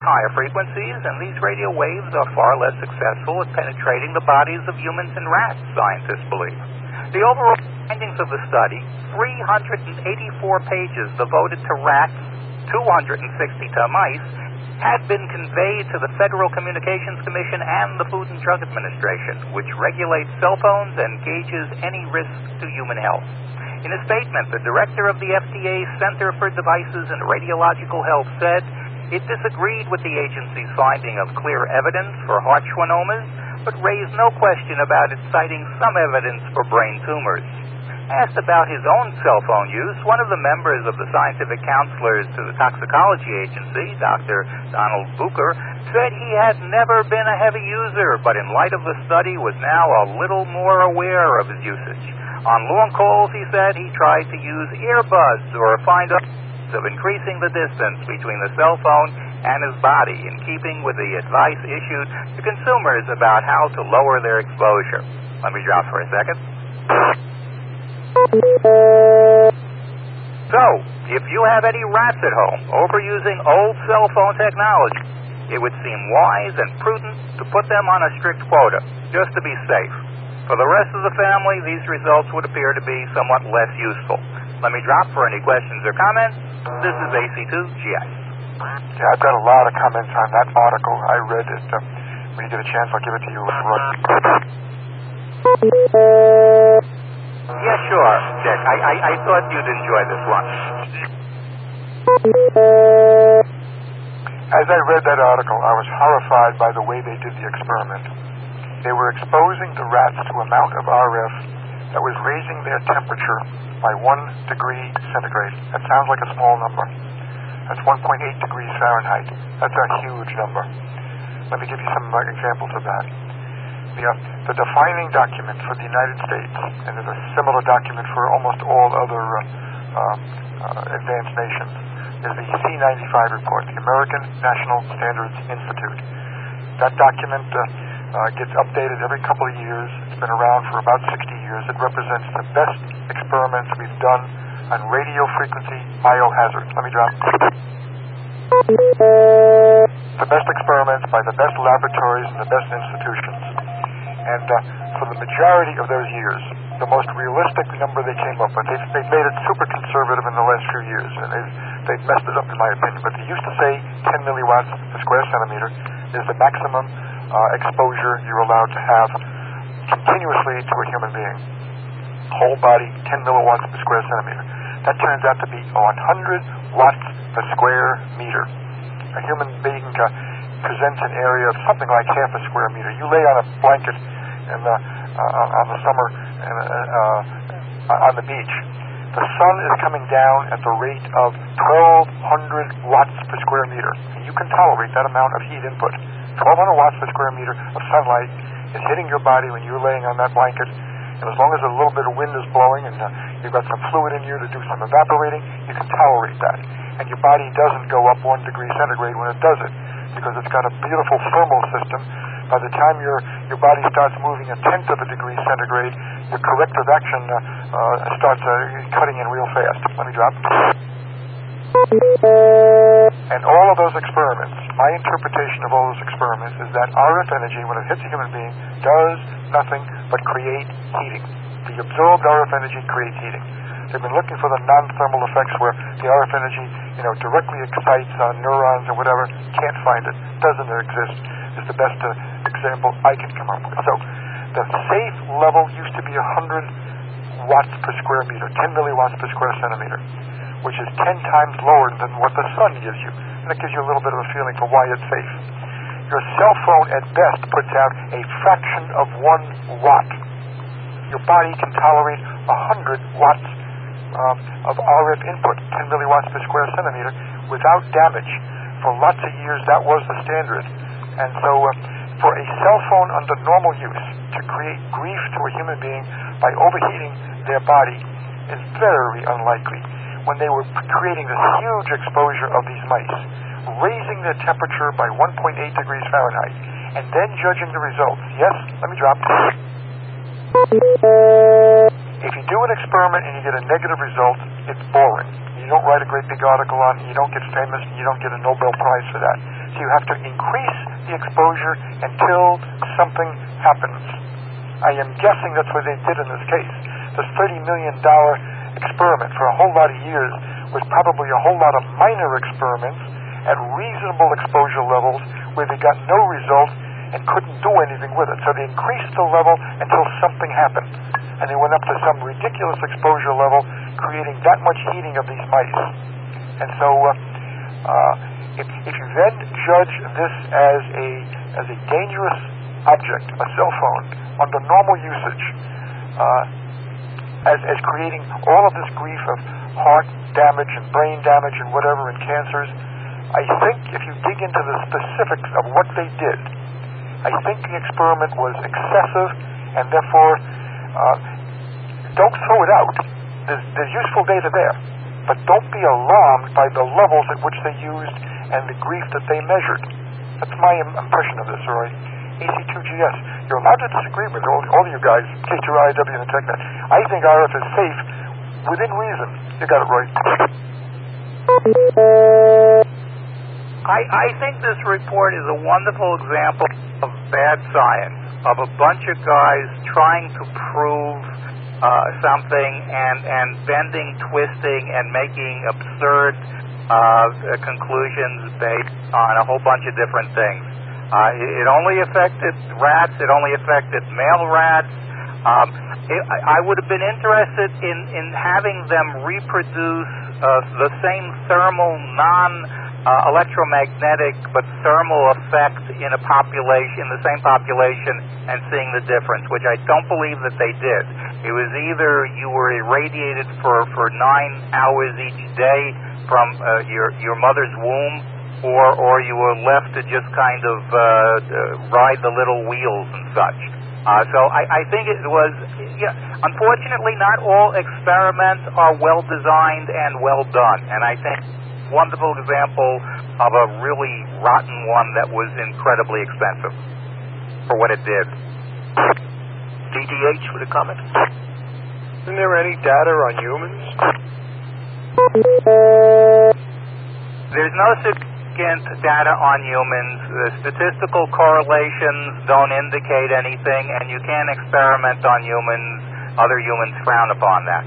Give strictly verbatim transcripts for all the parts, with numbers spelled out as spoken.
higher frequencies, and these radio waves are far less successful at penetrating the bodies of humans and rats, scientists believe. The overall findings of the study, three hundred eighty-four pages devoted to rats, two hundred sixty to mice, had been conveyed to the Federal Communications Commission and the Food and Drug Administration, which regulates cell phones and gauges any risk to human health. In a statement, the director of the F D A's Center for Devices and Radiological Health said it disagreed with the agency's finding of clear evidence for heart schwannomas, but raised no question about it citing some evidence for brain tumors. Asked about his own cell phone use, one of the members of the scientific counselors to the toxicology agency, Doctor Donald Bucher, said he had never been a heavy user, but in light of the study was now a little more aware of his usage. On long calls, he said he tried to use earbuds or find other ways of increasing the distance between the cell phone and his body, in keeping with the advice issued to consumers about how to lower their exposure. Let me drop for a second. So, if you have any rats at home overusing old cell phone technology, it would seem wise and prudent to put them on a strict quota, just to be safe. For the rest of the family, these results would appear to be somewhat less useful. Let me drop for any questions or comments. This is A C two G S. Yeah, I've got a lot of comments on that article. I read it. Uh, when you get a chance, I'll give it to you. Yeah, sure, Dick. I, I, I thought you'd enjoy this one. As I read that article, I was horrified by the way they did the experiment. They were exposing the rats to an amount of R F that was raising their temperature by one degree centigrade. That sounds like a small number. That's one point eight degrees Fahrenheit. That's a huge number. Let me give you some uh, examples of that. The, uh, the defining document for the United States, and there's a similar document for almost all other uh, uh, uh, advanced nations, is the C ninety-five report, the American National Standards Institute. That document uh, uh, gets updated every couple of years. It's been around for about sixty years. It represents the best experiments we've done on radio frequency biohazard. Let me drop. The best experiments by the best laboratories and the best institutions. And uh, for the majority of those years, the most realistic number they came up with, they've, they've made it super conservative in the last few years, and they've, they've messed it up in my opinion, but they used to say ten milliwatts per square centimeter is the maximum uh, exposure you're allowed to have continuously to a human being. Whole body, ten milliwatts per square centimeter. That turns out to be one hundred watts per square meter. A human being uh, presents an area of something like half a square meter. You lay on a blanket in the, uh, on the summer uh, uh, on the beach. The sun is coming down at the rate of twelve hundred watts per square meter. And you can tolerate that amount of heat input. twelve hundred watts per square meter of sunlight is hitting your body when you're laying on that blanket. And as long as a little bit of wind is blowing and uh, you've got some fluid in you to do some evaporating, you can tolerate that. And your body doesn't go up one degree centigrade when it does it, because it's got a beautiful thermal system. By the time your your body starts moving a tenth of a degree centigrade, your corrective action uh, uh, starts uh, cutting in real fast. Let me drop. And all of those experiments, my interpretation of all those experiments is that R F energy, when it hits a human being, does nothing but create heating. The absorbed R F energy creates heating. They've been looking for the non-thermal effects where the R F energy, you know, directly excites uh, neurons or whatever. Can't find it. Doesn't exist. Is the best uh, example I can come up with. So the safe level used to be one hundred watts per square meter, ten milliwatts per square centimeter, which is ten times lower than what the sun gives you. And it gives you a little bit of a feeling for why it's safe. Your cell phone at best puts out a fraction of one watt. Your body can tolerate one hundred watts um, of R F input, ten milliwatts per square centimeter, without damage. For lots of years, that was the standard. And so uh, for a cell phone under normal use to create grief to a human being by overheating their body is very unlikely. When they were creating this huge exposure of these mice, raising their temperature by one point eight degrees Fahrenheit, and then judging the results. Yes, let me drop. If you do an experiment and you get a negative result, it's boring. You don't write a great big article on it, you don't get famous, and you don't get a Nobel Prize for that. So you have to increase the exposure until something happens. I am guessing that's what they did in this case. This thirty million dollars experiment for a whole lot of years was probably a whole lot of minor experiments at reasonable exposure levels where they got no results and couldn't do anything with it. So they increased the level until something happened. And they went up to some ridiculous exposure level, creating that much heating of these mice. And so uh, uh, if, if you then judge this as a as a dangerous object, a cell phone, under normal usage, uh, as, as creating all of this grief of heart damage and brain damage and whatever and cancers, I think if you dig into the specifics of what they did, I think the experiment was excessive, and therefore uh, don't throw it out. There's, there's useful data there, but don't be alarmed by the levels at which they used and the grief that they measured. That's my im- impression of this, Roy. A C two G S. You're allowed to disagree with all, all of you guys, K two I W and TechNet. I think R F is safe within reason. You got it, Roy. I, I think this report is a wonderful example of bad science, of a bunch of guys trying to prove uh, something and, and bending, twisting, and making absurd uh, conclusions based on a whole bunch of different things. Uh, it, it only affected rats. It only affected male rats. Um, it, I, I would have been interested in, in having them reproduce uh, the same thermal, non- Uh, electromagnetic but thermal effect in a population, in the same population, and seeing the difference, which I don't believe that they did. It was either you were irradiated for, for nine hours each day from uh, your your mother's womb, or or you were left to just kind of uh, uh, ride the little wheels and such. Uh, so I, I think it was, yeah, unfortunately, not all experiments are well designed and well done, and I think wonderful example of a really rotten one that was incredibly expensive for what it did. D D H with a comment? Isn't there any data on humans? There's no significant data on humans. The statistical correlations don't indicate anything, and you can't experiment on humans. Other humans frown upon that.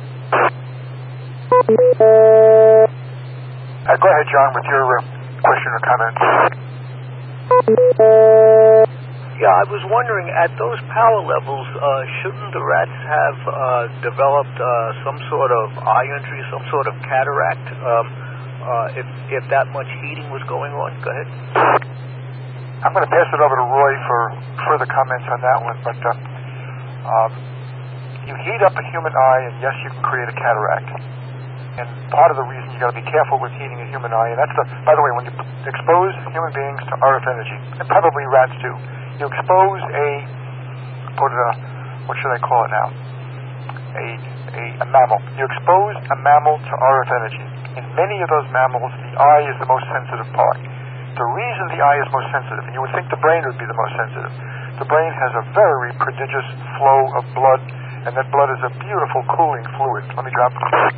Uh, go ahead, John, with your uh, question or comment. Yeah, I was wondering, at those power levels, uh, shouldn't the rats have uh, developed uh, some sort of eye injury, some sort of cataract, um, uh, if, if that much heating was going on? Go ahead. I'm going to pass it over to Roy for further comments on that one, but uh, um, you heat up a human eye, and yes, you can create a cataract. And part of the reason you got to be careful with heating a human eye, and that's the, by the way, when you expose human beings to R F energy, and probably rats too, you expose a, put it a, what should I call it now? A, a, a mammal. You expose a mammal to R F energy. In many of those mammals, the eye is the most sensitive part. The reason the eye is most sensitive, and you would think the brain would be the most sensitive, the brain has a very prodigious flow of blood, and that blood is a beautiful cooling fluid. Let me drop it.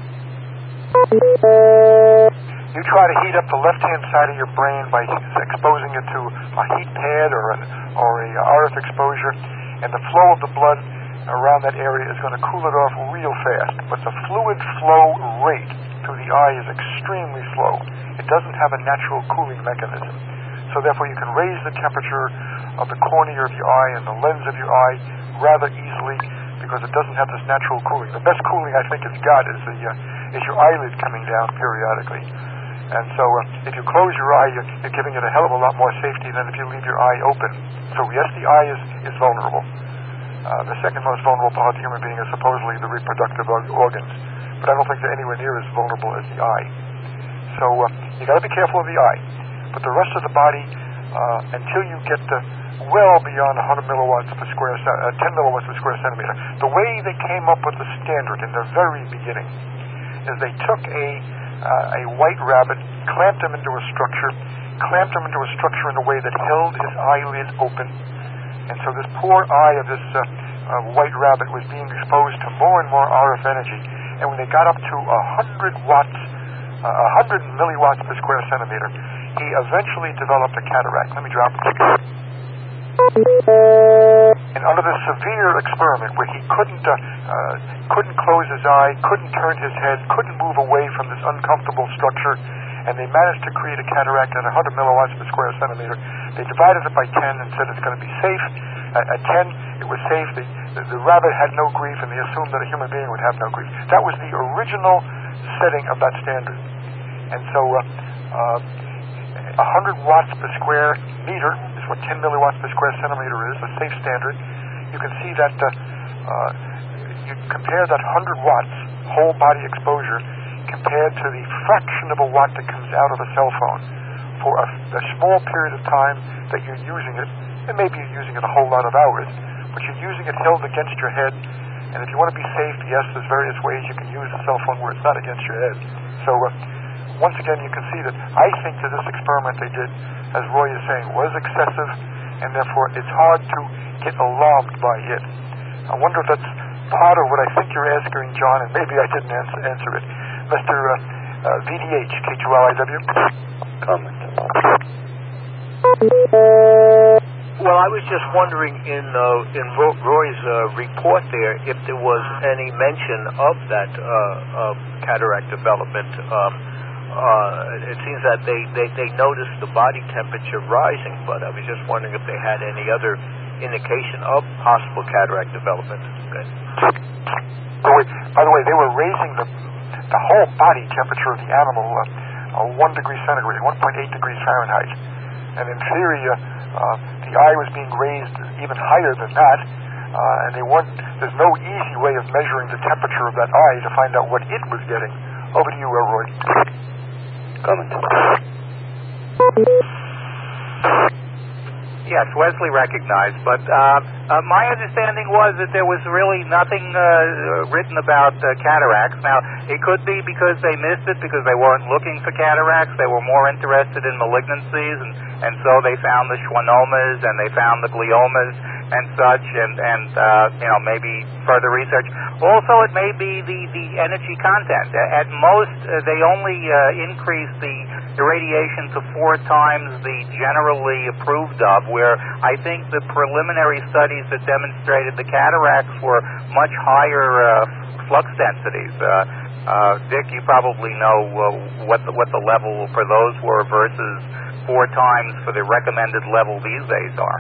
You try to heat up the left-hand side of your brain by exposing it to a heat pad or, an, or a R F exposure, and the flow of the blood around that area is going to cool it off real fast. But the fluid flow rate through the eye is extremely slow. It doesn't have a natural cooling mechanism. So therefore you can raise the temperature of the cornea of your eye and the lens of your eye rather easily because it doesn't have this natural cooling. The best cooling I think it's got is the uh, is your eyelid coming down periodically. And so uh, if you close your eye, you're, you're giving it a hell of a lot more safety than if you leave your eye open. So yes, the eye is, is vulnerable. Uh, the second most vulnerable part of the human being is supposedly the reproductive organs. But I don't think they're anywhere near as vulnerable as the eye. So uh, you got to be careful of the eye. But the rest of the body, uh, until you get to well beyond one hundred milliwatts per square, uh, ten milliwatts per square centimeter, the way they came up with the standard in the very beginning is they took a uh, a white rabbit, clamped him into a structure, clamped him into a structure in a way that held his eyelid open, and so this poor eye of this uh, uh, white rabbit was being exposed to more and more R F energy, and when they got up to one hundred watts, uh, one hundred milliwatts per square centimeter, he eventually developed a cataract. Let me drop it. And under this severe experiment where he couldn't uh, uh, couldn't close his eye, couldn't turn his head, couldn't move away from this uncomfortable structure, and they managed to create a cataract at one hundred milliwatts per square centimeter. They divided it by ten and said it's going to be safe. At, at ten, it was safe. The, the, the rabbit had no grief, and they assumed that a human being would have no grief. That was the original setting of that standard. And so uh, uh, one hundred watts per square meter is what ten milliwatts per square centimeter is, a safe standard. You can see that uh, uh, you compare that one hundred watts whole body exposure compared to the fraction of a watt that comes out of a cell phone for a, a small period of time that you're using it, and maybe you're using it a whole lot of hours, but you're using it held against your head. And if you want to be safe, yes, there's various ways you can use a cell phone where it's not against your head. So uh, once again, you can see that I think that this experiment they did, as Roy is saying, was excessive, and therefore it's hard to get alarmed by it. I wonder if that's part of what I think you're asking, John, and maybe I didn't answer, answer it. Mister Uh, uh, V D H, K two L I W. Comment. Well, I was just wondering in uh, in Roy's uh, report there if there was any mention of that uh, uh, cataract development. Um, uh, it seems that they, they, they noticed the body temperature rising, but I was just wondering if they had any other indication of possible cataract development. Okay. By the way, they were raising the the whole body temperature of the animal uh, uh, one degree centigrade, one point eight degrees Fahrenheit, and in theory. Uh, Uh, the eye was being raised even higher than that, uh, and they weren't, there's no easy way of measuring the temperature of that eye to find out what it was getting. Over to you, uh, Roy. Comment. Yes, Wesley recognized, but uh, uh, my understanding was that there was really nothing uh, written about uh, cataracts. Now, it could be because they missed it, because they weren't looking for cataracts. They were more interested in malignancies, and, and so they found the schwannomas, and they found the gliomas, and such, and, and uh, you know, maybe further research. Also, it may be the, the energy content. At most, uh, they only uh, increase the irradiation to four times the generally approved of, where I think the preliminary studies that demonstrated the cataracts were much higher uh, flux densities. Uh, uh, Dick, you probably know uh, what the, what the level for those were versus four times for the recommended level these days are.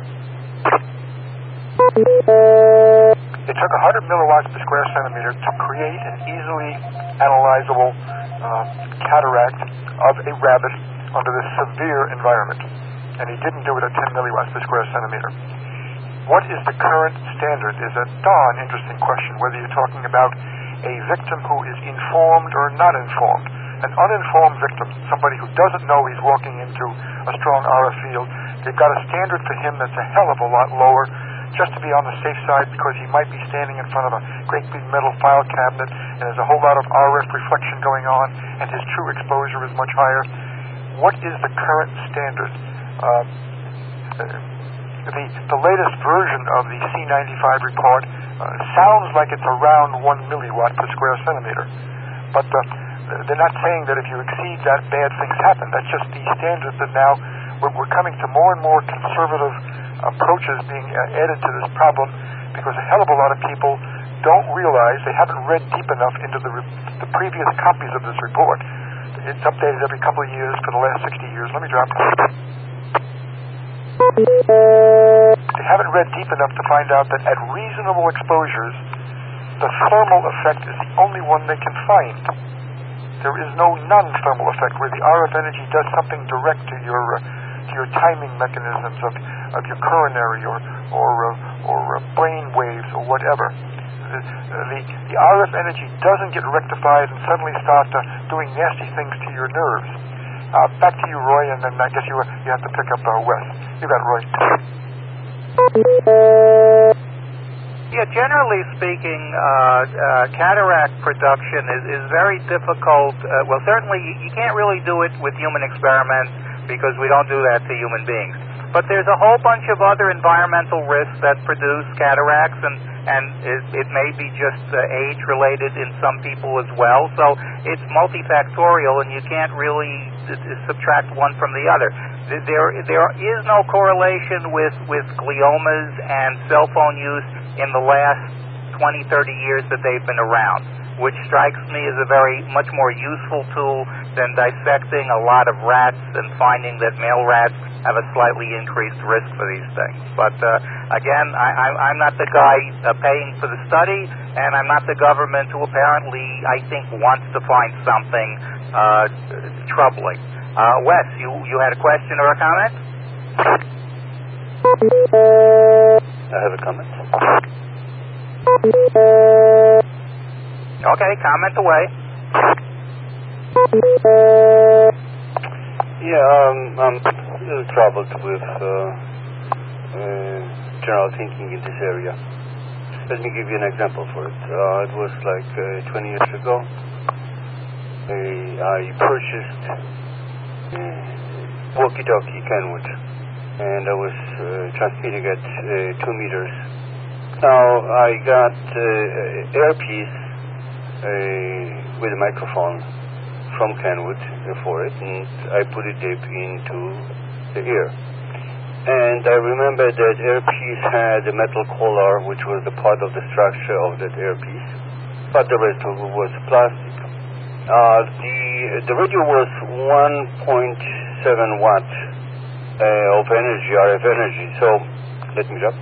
It took one hundred milliwatts per square centimeter to create an easily analyzable uh, cataract of a rabbit under this severe environment. And he didn't do it at ten milliwatts per square centimeter. What is the current standard is a darn interesting question, whether you're talking about a victim who is informed or not informed. An uninformed victim, somebody who doesn't know he's walking into a strong R F field, they've got a standard for him that's a hell of a lot lower, just to be on the safe side, because he might be standing in front of a great big metal file cabinet and there's a whole lot of R F reflection going on and his true exposure is much higher. What is the current standard? Uh, the, the latest version of the C ninety-five report uh, sounds like it's around one milliwatt per square centimeter, but uh, they're not saying that if you exceed that, bad things happen. That's just the standard that now we're, we're coming to more and more conservative approaches being added to this problem, because a hell of a lot of people don't realize, they haven't read deep enough into the, re- the previous copies of this report. It's updated every couple of years for the last sixty years. Let me drop it. They haven't read deep enough to find out that at reasonable exposures, the thermal effect is the only one they can find. There is no non-thermal effect where the R F energy does something direct to your uh, to your timing mechanisms of, of your coronary or or uh, or uh, brain waves or whatever. The, the, the R F energy doesn't get rectified and suddenly start uh, doing nasty things to your nerves. Uh, back to you, Roy, and then I guess you uh, you have to pick up uh, Wes. You got it, Roy. Yeah, generally speaking, uh, uh, cataract production is, is very difficult. Uh, well, certainly you can't really do it with human experiments because we don't do that to human beings. But there's a whole bunch of other environmental risks that produce cataracts, and, and it, it may be just uh, age-related in some people as well. So it's multifactorial, and you can't really uh, subtract one from the other. There, there is no correlation with, with gliomas and cell phone use in the last twenty, thirty years that they've been around, which strikes me as a very much more useful tool than dissecting a lot of rats and finding that male rats have a slightly increased risk for these things. But uh, again, I, I, I'm not the guy uh, paying for the study, and I'm not the government who apparently, I think, wants to find something uh, troubling. Uh, Wes, you, you had a question or a comment? I have a comment. Okay, comment away. Yeah, um, I'm a little troubled with uh, uh, general thinking in this area. Let me give you an example for it. Uh, it was like uh, twenty years ago. Uh, I purchased uh, walkie-talkie Kenwood, and I was uh, transmitting at uh, two meters. Now I got uh, earpiece uh, with a microphone from Kenwood for it, and I put it deep into the ear. And I remember that earpiece had a metal collar, which was a part of the structure of that earpiece, but the rest of it was plastic. Uh, the the radio was one point seven watt uh, of energy, R F energy. So let me drop.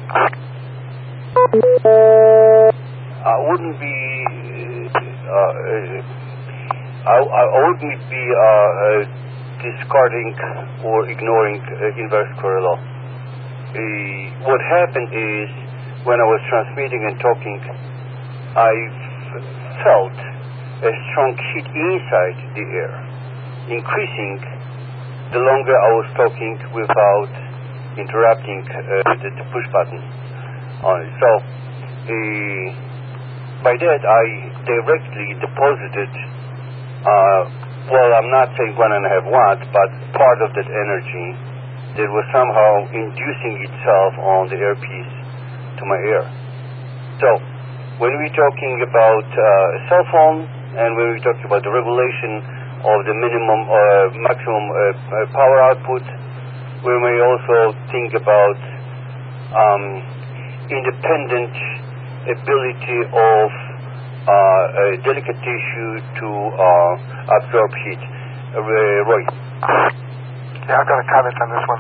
I wouldn't be. Uh, uh, I, I wouldn't be uh, uh, discarding or ignoring uh, inverse square law. Uh, what happened is, when I was transmitting and talking, I f- felt a strong heat inside the air, increasing the longer I was talking without interrupting uh, the, the push button on it. So, uh, by that, I directly deposited, uh, well, I'm not saying one and a half watts, but part of that energy that was somehow inducing itself on the earpiece to my ear. So, when we're talking about uh, a cell phone, and when we're talking about the regulation of the minimum or uh, maximum uh, power output, we may also think about um, independent ability of uh, a delicate tissue to uh, absorb heat. Uh, Roy? Yeah, I've got a comment on this one.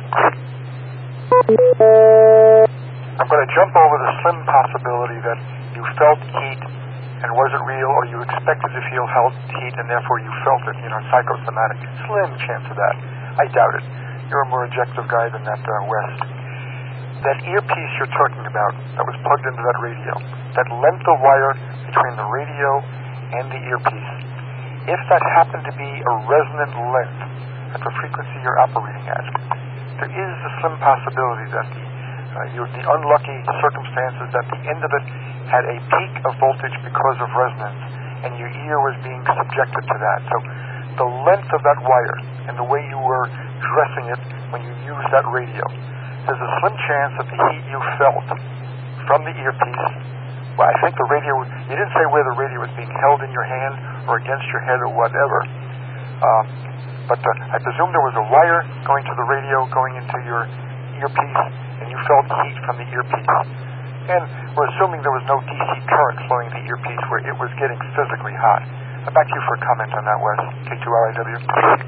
I'm going to jump over the slim possibility that you felt heat, and was it real, or you expected to feel heat, and therefore you felt it, you know, psychosomatic. Slim chance of that. I doubt it. You're a more objective guy than that, uh, Wes. That earpiece you're talking about that was plugged into that radio, that length of wire between the radio and the earpiece, if that happened to be a resonant length at the frequency you're operating at, there is a slim possibility that the, uh, you, the unlucky circumstances that the end of it had a peak of voltage because of resonance, and your ear was being subjected to that. So the length of that wire and the way you were dressing it when you used that radio, there's a slim chance that the heat you felt from the earpiece, well, I think the radio, you didn't say where the radio was being held in your hand or against your head or whatever, um, but uh, I presume there was a wire going to the radio, going into your earpiece, and you felt heat from the earpiece. And we're assuming there was no D C current flowing the earpiece where it was getting physically hot. Uh, back to you for a comment on that, Wes. K two R I W.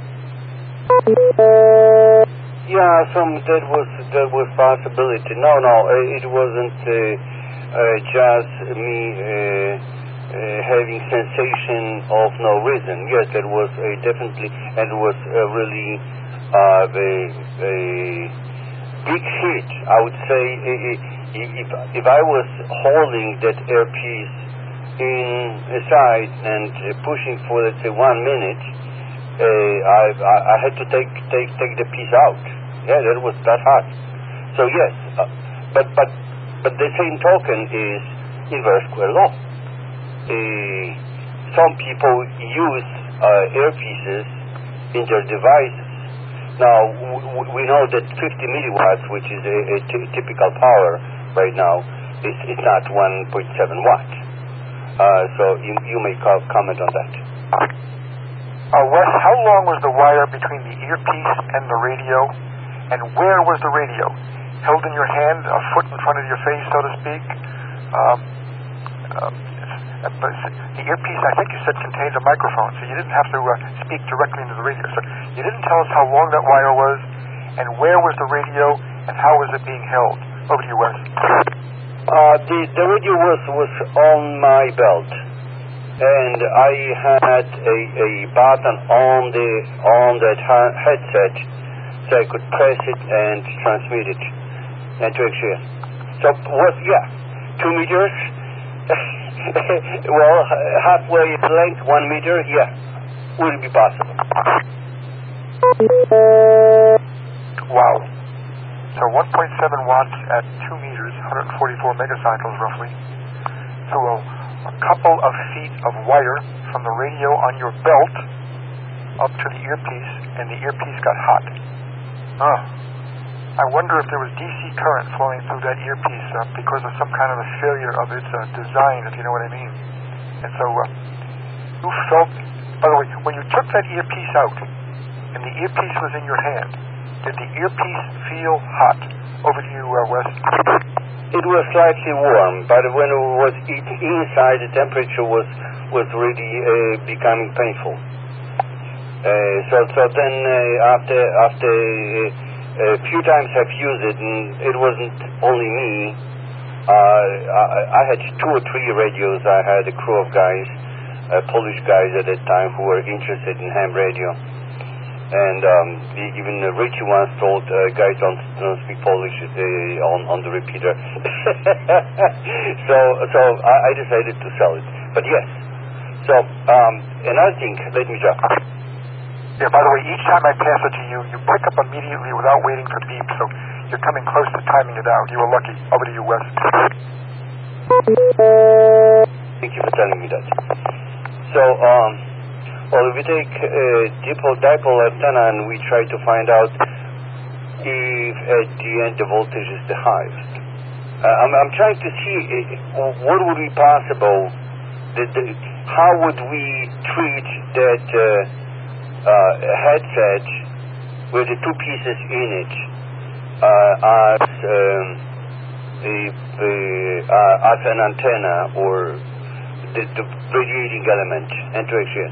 Yeah, some that was that was possibility. No, no, it wasn't uh, uh, just me uh, uh, having sensation of no reason. Yes, there was a definitely, and it was a really uh, a, a big hit. I would say if if I was holding that earpiece inside and pushing for, let's say, one minute, uh, I, I I had to take take take the piece out. Yeah, that was that hot. So yes, uh, but but but the same token is inverse square law. Uh, some people use uh, earpieces in their devices Now, w- we know that fifty milliwatts, which is a, a t- typical power right now, is, is not one point seven watts. Uh, so you, you may co- comment on that. Uh, Wes, how long was the wire between the earpiece and the radio, and where was the radio? Held in your hand, a foot in front of your face, so to speak? Um, uh, but the earpiece, I think you said, contained a microphone, so you didn't have to uh, speak directly into the radio. So you didn't tell us how long that wire was, and where was the radio, and how was it being held? Over to you, Wes. Uh, the, the radio was, was on my belt, and I had a, a button on the on that ha- headset, so I could press it and transmit it into X M. So what? Yeah, two meters. Well, halfway length, one meter. Yeah, would it be possible? Wow. So one point seven watts at two meters, one hundred forty-four megacycles roughly. So a, a couple of feet of wire from the radio on your belt up to the earpiece, and the earpiece got hot. Ah. I wonder if there was D C current flowing through that earpiece uh, because of some kind of a failure of its uh, design, if you know what I mean. And so uh, you felt, by the way, when you took that earpiece out and the earpiece was in your hand, did the earpiece feel hot? Over to you, uh, Wes. It was slightly warm, but when it was inside, the temperature was was really uh, becoming painful. Uh, so so then uh, after after uh, a few times I've used it, and it wasn't only me. Uh, I, I had two or three radios. I had a crew of guys, uh, Polish guys at that time, who were interested in ham radio. And um, even uh, Richie once told uh, guys don't, don't speak Polish uh, on, on the repeater. so so I, I decided to sell it. But yes. So um, another thing, let me just... Yeah, by the way, each time I pass it to you, you pick up immediately without waiting for beep, so you're coming close to timing it out. You were lucky. Over to you, Wes. Thank you for telling me that. So, um, well, if we take uh, dipole dipole antenna and we try to find out if at the end the voltage is the highest. Uh, I'm, I'm trying to see uh, what would be possible, the, the, how would we treat that uh, Uh, headset with the two pieces in it uh, as um, a, a, uh, as an antenna or the, the radiating element into X M.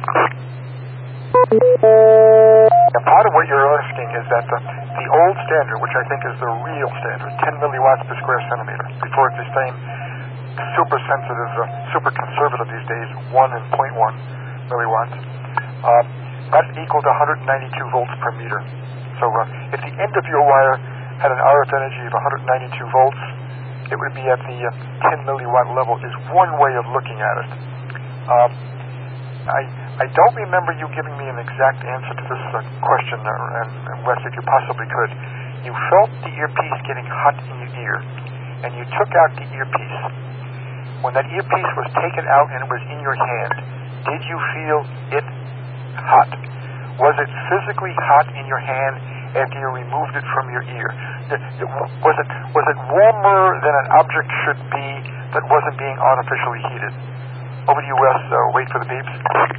Part of what you're asking is that the, the old standard, which I think is the real standard, ten milliwatts per square centimeter, before it became super sensitive, uh, super conservative these days, one and zero point one milliwatts. Uh, That's equal to one hundred ninety-two volts per meter. So uh, if the end of your wire had an R F energy of one hundred ninety-two volts, it would be at the uh, ten milliwatt level, is one way of looking at it. Um, I I don't remember you giving me an exact answer to this uh, question, uh, and, and Wes, if you possibly could. You felt the earpiece getting hot in your ear, and you took out the earpiece. When that earpiece was taken out and it was in your hand, did you feel it hot? Was it physically hot in your hand after you removed it from your ear? Was it was it warmer than an object should be that wasn't being artificially heated? Over to you, Wes. Uh, wait for the beeps.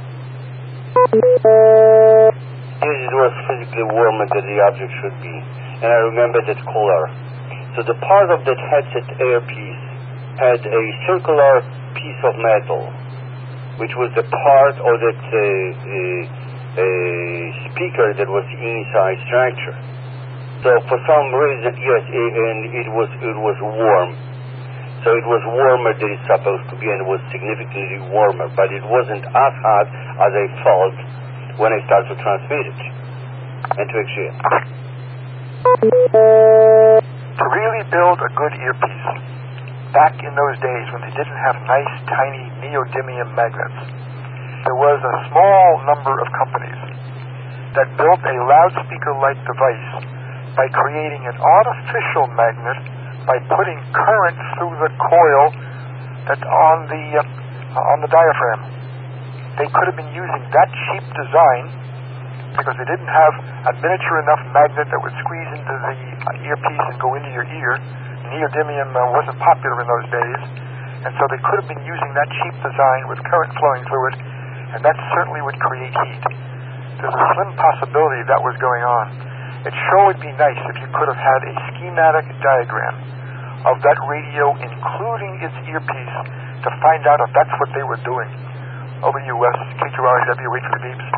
Yes, it was physically warmer than the object should be, and I remember that color. So the part of that headset earpiece had a circular piece of metal, which was the part of that uh, uh, uh, speaker that was inside structure. So for some reason, yes, it, and it was it was warm. So it was warmer than it's supposed to be, and it was significantly warmer. But it wasn't as hot as I felt when I started to transmit it into X M. To really build a good earpiece, back in those days when they didn't have nice, tiny neodymium magnets, there was a small number of companies that built a loudspeaker-like device by creating an artificial magnet by putting current through the coil that's on the uh, on the diaphragm. They could have been using that cheap design because they didn't have a miniature enough magnet that would squeeze into the uh, earpiece and go into your ear. Neodymium uh, wasn't popular in those days, and so they could have been using that cheap design with current flowing fluid, and that certainly would create heat. There's a slim possibility that was going on. It sure would be nice if you could have had a schematic diagram of that radio, including its earpiece, to find out if that's what they were doing. Over to you, Wes. K two R W, wait for the beeps.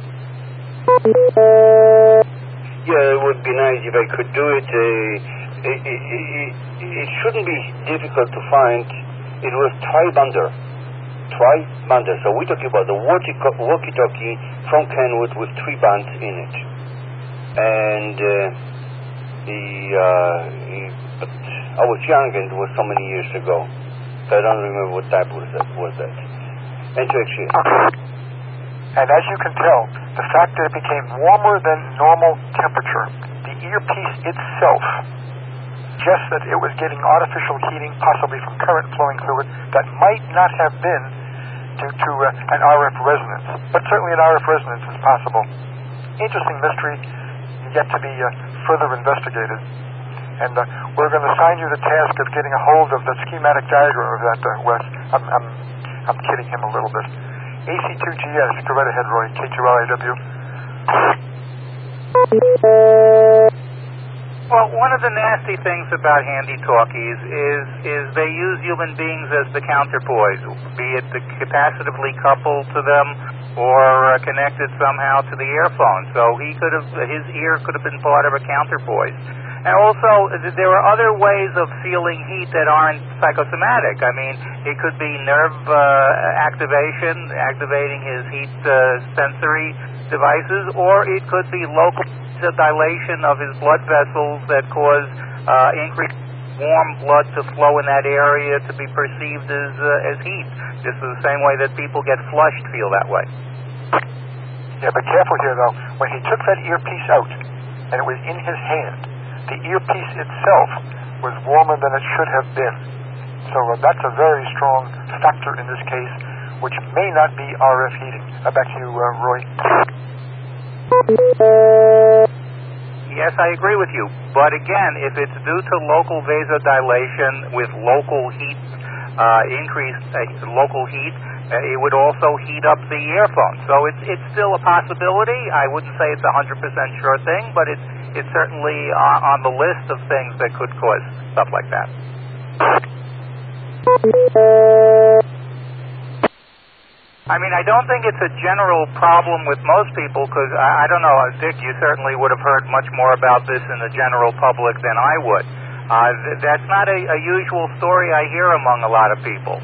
Yeah, it would be nice if I could do it. Uh, it, it, it. It shouldn't be difficult to find. It was tri-bander. Tri-bander. So we're talking about the walkie-talkie from Kenwood with three bands in it. And uh, the, uh, the, but I was young and it was so many years ago. So I don't remember what type was that. Was that. And to exchange. And as you can tell, the fact that it became warmer than normal temperature, the earpiece itself, just that it was getting artificial heating, possibly from current flowing fluid, that might not have been due to uh, an R F resonance. But certainly an R F resonance is possible. Interesting mystery, yet to be uh, further investigated. And uh, we're going to assign you the task of getting a hold of the schematic diagram of that, uh, Wes. I'm, I'm, I'm kidding him a little bit. A C two G S, go right ahead, Roy. K two R A W. Well, one of the nasty things about handy-talkies is is they use human beings as the counterpoise, be it the capacitively coupled to them or uh, connected somehow to the earphone. So he could have, his ear could have been part of a counterpoise. And also, there are other ways of feeling heat that aren't psychosomatic. I mean, it could be nerve uh, activation, activating his heat uh, sensory devices, or it could be local dilation of his blood vessels that cause uh, increased warm blood to flow in that area to be perceived as uh, as heat. Just the same way that people get flushed feel that way. Yeah, but careful here, though. When he took that earpiece out, and it was in his hand, the earpiece itself was warmer than it should have been. So uh, that's a very strong factor in this case, which may not be R F heating. Uh, back to you, uh, Roy. Yes, I agree with you. But again, if it's due to local vasodilation with local heat, uh, increased uh, local heat, uh, it would also heat up the earphone. So it's it's still a possibility. I wouldn't say it's a one hundred percent sure thing, but it's it's certainly on, on the list of things that could cause stuff like that. I mean, I don't think it's a general problem with most people because, I, I don't know, Dick, you certainly would have heard much more about this in the general public than I would. Uh, th- that's not a, a usual story I hear among a lot of people.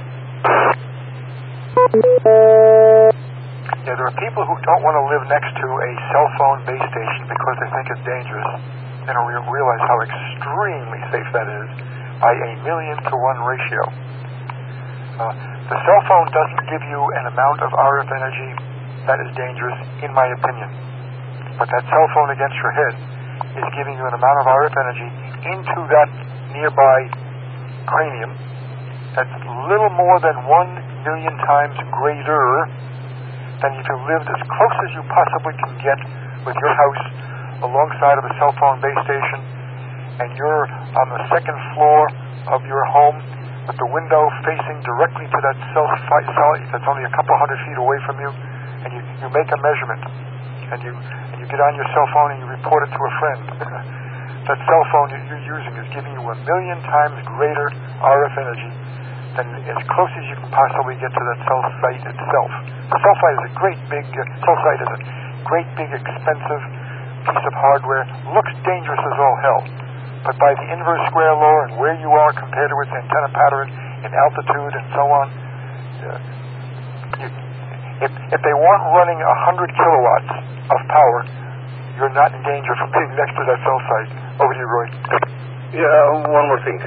Yeah, there are people who don't want to live next to a cell phone base station because they think it's dangerous. They don't re- realize how extremely safe that is by a million to one ratio. Uh, the cell phone doesn't give you an amount of R F energy that is dangerous, in my opinion. But that cell phone against your head is giving you an amount of R F energy into that nearby cranium that's little more than one million times greater than if you lived as close as you possibly can get with your house alongside of a cell phone base station, and you're on the second floor of your home with the window facing directly to that cell site that's only a couple hundred feet away from you, and you, you make a measurement, and you and you get on your cell phone and you report it to a friend. That cell phone you're using is giving you a million times greater R F energy than as close as you can possibly get to that cell site itself. The cell site is a great big uh, cell site is a great big expensive piece of hardware. Looks dangerous as all hell. But by the inverse square law and where you are compared to its antenna pattern and altitude and so on, uh, you, if, if they weren't running one hundred kilowatts of power, you're not in danger from being next to that cell site. Over to you, Roy. Yeah, one more thing.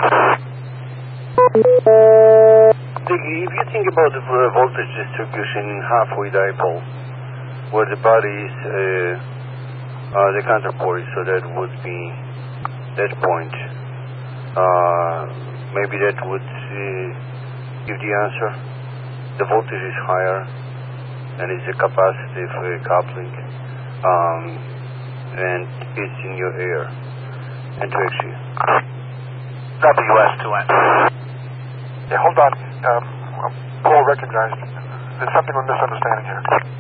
If you think about the voltage distribution in halfway dipole, where the body is uh, uh, the counterpart, so that would be that point. Uh, maybe that would uh, give the answer. The voltage is higher, and it's a capacitive uh, coupling. um, and it's in your ear. And to actually W S two N. Yeah, hold on. Um, Paul recognized there's something we're misunderstanding here.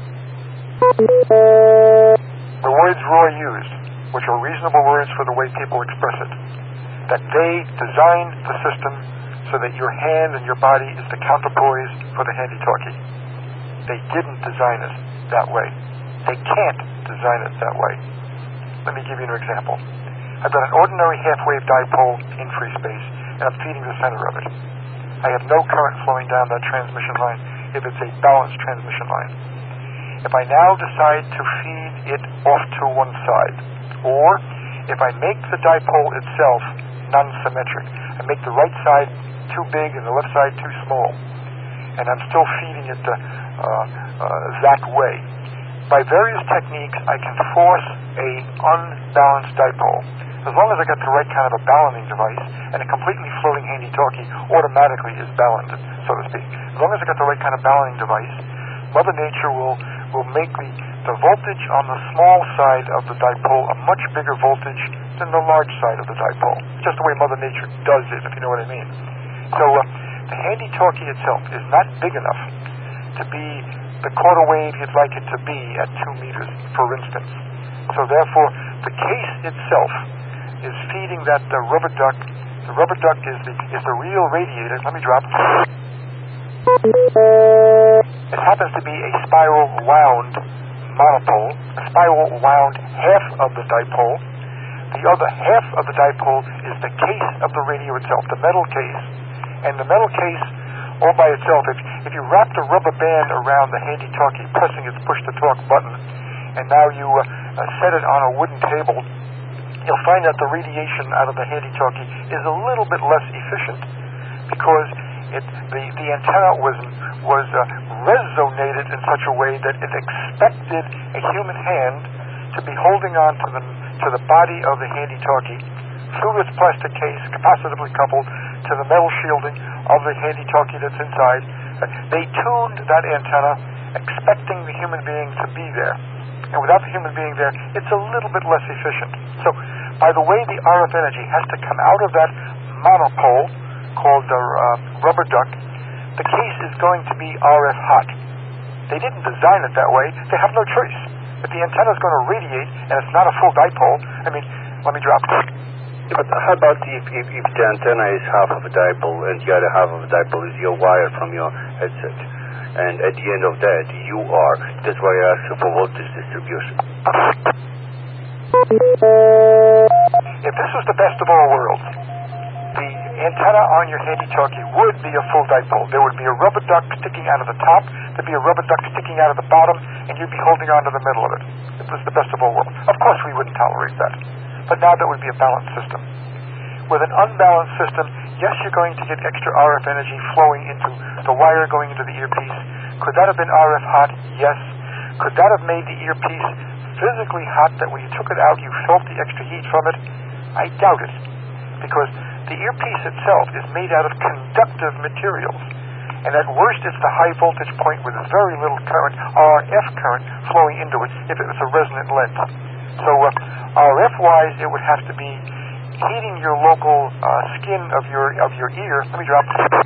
The words Roy used, which are reasonable words for the way people express it, that they designed the system so that your hand and your body is the counterpoise for the handy-talkie. They didn't design it that way. They can't design it that way. Let me give you an example. I've got an ordinary half-wave dipole in free space, and I'm feeding the center of it. I have no current flowing down that transmission line if it's a balanced transmission line. If I now decide to feed it off to one side, or if I make the dipole itself non-symmetric, I make the right side too big and the left side too small, and I'm still feeding it uh, uh, that way, by various techniques I can force a unbalanced dipole. As long as I got the right kind of a balancing device, and a completely floating handy-talkie automatically is balanced, so to speak. As long as I got the right kind of balancing device, Mother Nature will, will make the, the voltage on the small side of the dipole a much bigger voltage than the large side of the dipole. Just the way Mother Nature does it, if you know what I mean. So uh, the handy-talkie itself is not big enough to be the quarter wave you'd like it to be at two meters, for instance. So therefore, the case itself is feeding that uh, rubber duct. The rubber duct is the is the real radiator. Let me drop. It happens to be a spiral wound monopole, a spiral wound half of the dipole. The other half of the dipole is the case of the radio itself, the metal case. And the metal case all by itself, if, if you wrapped a rubber band around the handy-talkie, pressing its push-to-talk button, and now you uh, uh, set it on a wooden table, you'll find that the radiation out of the handy-talkie is a little bit less efficient because it, the, the antenna was was uh, resonated in such a way that it expected a human hand to be holding on to the, to the body of the handy-talkie through its plastic case, capacitively coupled to the metal shielding of the handy-talkie that's inside. Uh, they tuned that antenna expecting the human being to be there. And without the human being there, it's a little bit less efficient. So, by the way the R F energy has to come out of that monopole, called the uh, rubber duct, the case is going to be R F hot. They didn't design it that way. They have no choice. But the antenna is going to radiate, and it's not a full dipole. I mean, let me drop it. But how about if, if, if the antenna is half of a dipole and the other half of a dipole is your wire from your headset? And at the end of that, you are, that's why I asked you for voltage distribution. If this was the best of all worlds, the antenna on your handy-talkie would be a full dipole. There would be a rubber duct sticking out of the top, there'd be a rubber duct sticking out of the bottom, and you'd be holding on to the middle of it. It was the best of all worlds. Of course we wouldn't tolerate that. But now that would be a balanced system. With an unbalanced system, yes, you're going to get extra R F energy flowing into the wire going into the earpiece. Could that have been R F hot? Yes. Could that have made the earpiece physically hot that when you took it out you felt the extra heat from it? I doubt it. Because the earpiece itself is made out of conductive materials. And at worst it's the high voltage point with very little current, R F current, flowing into it if it was a resonant lens. So uh, R F-wise, it would have to be heating your local uh, skin of your of your ear. Let me drop.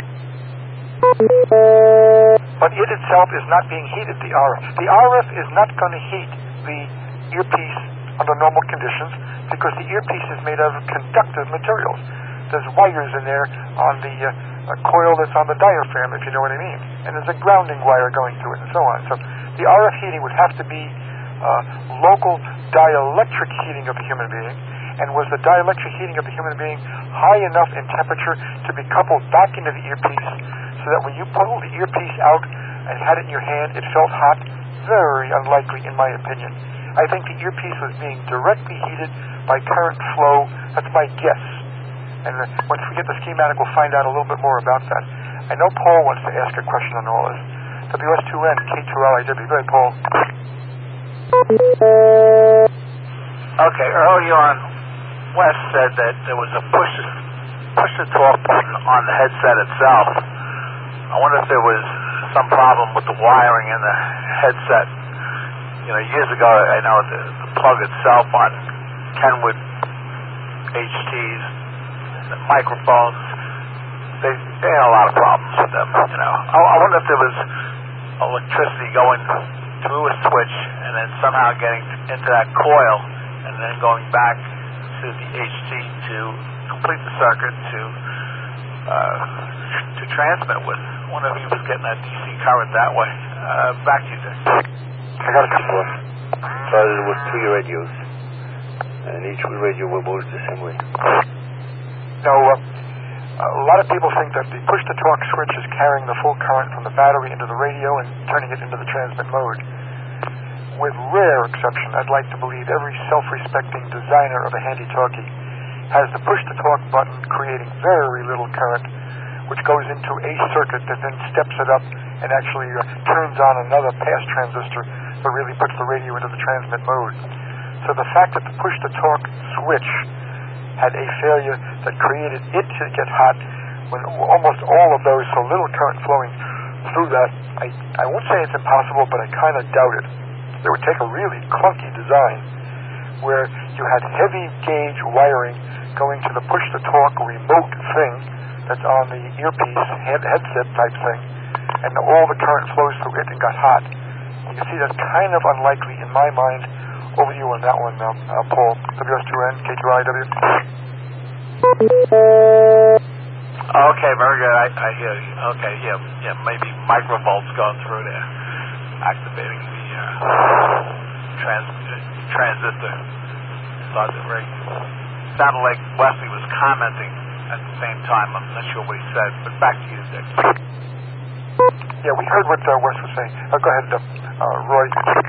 But it itself is not being heated. The R F, the R F is not going to heat the earpiece under normal conditions because the earpiece is made out of conductive materials. There's wires in there on the uh, coil that's on the diaphragm, if you know what I mean, and there's a grounding wire going through it, and so on. So the R F heating would have to be uh, local dielectric heating of the human being. And was the dielectric heating of the human being high enough in temperature to be coupled back into the earpiece so that when you pulled the earpiece out and had it in your hand, it felt hot? Very unlikely, in my opinion. I think the earpiece was being directly heated by current flow. That's my guess. And uh, once we get the schematic, we'll find out a little bit more about that. I know Paul wants to ask a question on all this. W S two N, K two L I W. Go ahead, Paul. Okay, earlier on, Wes said that there was a push push to talk button on the headset itself. I wonder if there was some problem with the wiring in the headset. you know, years ago, I know the, the plug itself on Kenwood H Ts, the microphones, they, they had a lot of problems with them, you know. I, I wonder if there was electricity going through a switch and then somehow getting into that coil and then going back to the H T to complete the circuit to uh, to transmit with. I wonder if he was getting that D C current that way. Uh, back to you, Dick. I got a couple of them. Started with three radios, and each radio will work the same way. Now, uh, a lot of people think that the push-to-talk switch is carrying the full current from the battery into the radio and turning it into the transmit mode. With rare exception, I'd like to believe every self-respecting designer of a handy-talkie has the push-to-talk button creating very little current, which goes into a circuit that then steps it up and actually uh, turns on another pass transistor that really puts the radio into the transmit mode. So the fact that the push-to-talk switch had a failure that created it to get hot when almost all of those, so little current flowing through that, I, I won't say it's impossible, but I kind of doubt it. It would take a really clunky design where you had heavy gauge wiring going to the push-to-talk remote thing that's on the earpiece, head, headset type thing, and all the current flows through it and got hot. You can see that's kind of unlikely in my mind. Over to you on that one, uh, uh, Paul. W S two N, K two I W. Okay, very good. I, I hear you. Okay, yeah, yeah, maybe microvolts going through there, activating the uh, trans, uh, transistor. Thought that right. Sounded like Wesley was commenting at the same time. I'm not sure what he said, but back to you, Dick. Yeah, we heard what uh, Wes was saying. Uh, go ahead, uh, uh, Roy.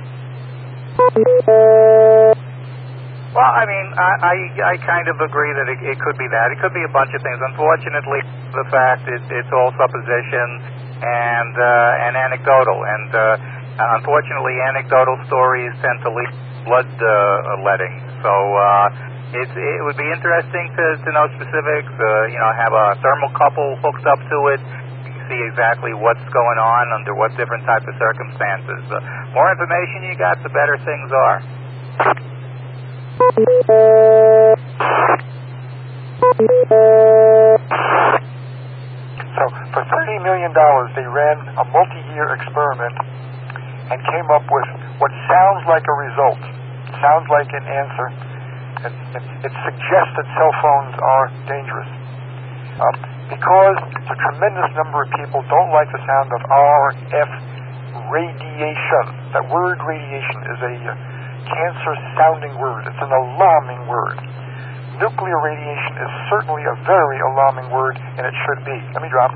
Well, I mean, I, I, I kind of agree that it, it could be that. It could be a bunch of things. Unfortunately, the fact it, it's all supposition and uh, and anecdotal. And uh, unfortunately, anecdotal stories tend to leave blood uh, letting. So uh, it's, it would be interesting to, to know specifics. Uh, you know, have a thermocouple hooked up to it. See exactly what's going on under what different type of circumstances. The more information you got, the better things are. So, for thirty million dollars, they ran a multi-year experiment and came up with what sounds like a result, sounds like an answer. It, it, it suggests that cell phones are dangerous. Uh, because a tremendous number of people don't like the sound of R F radiation. That word radiation is a uh, cancer-sounding word. It's an alarming word. Nuclear radiation is certainly a very alarming word, and it should be. Let me drop.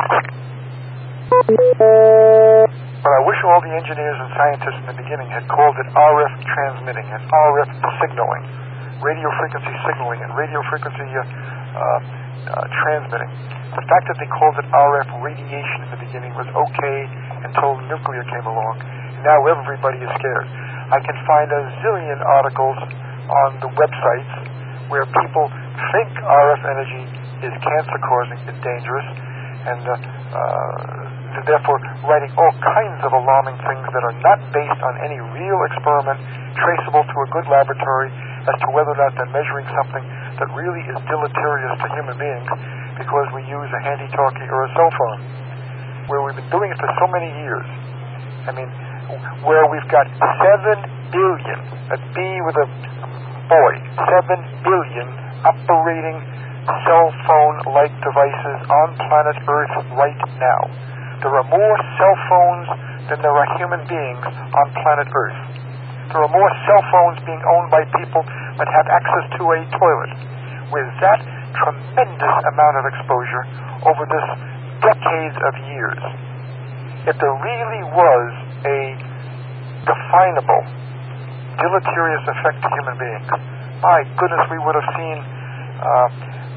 But I wish all the engineers and scientists in the beginning had called it R F transmitting and R F signaling, radio frequency signaling and radio frequency uh, uh, uh, transmitting. The fact that they called it R F radiation in the beginning was okay until nuclear came along. Now everybody is scared. I can find a zillion articles on the websites where people think R F energy is cancer-causing and dangerous, and uh, uh, therefore writing all kinds of alarming things that are not based on any real experiment traceable to a good laboratory as to whether or not they're measuring something that really is deleterious to human beings because we use a handy-talkie or a cell phone, where we've been doing it for so many years. I mean, where we've got seven billion, a B with a boy, seven billion operating cell phone-like devices on planet Earth right now. There are more cell phones than there are human beings on planet Earth. There are more cell phones being owned by people that have access to a toilet. With that tremendous amount of exposure over this decades of years, if there really was a definable deleterious effect to human beings, my goodness, we would have seen uh,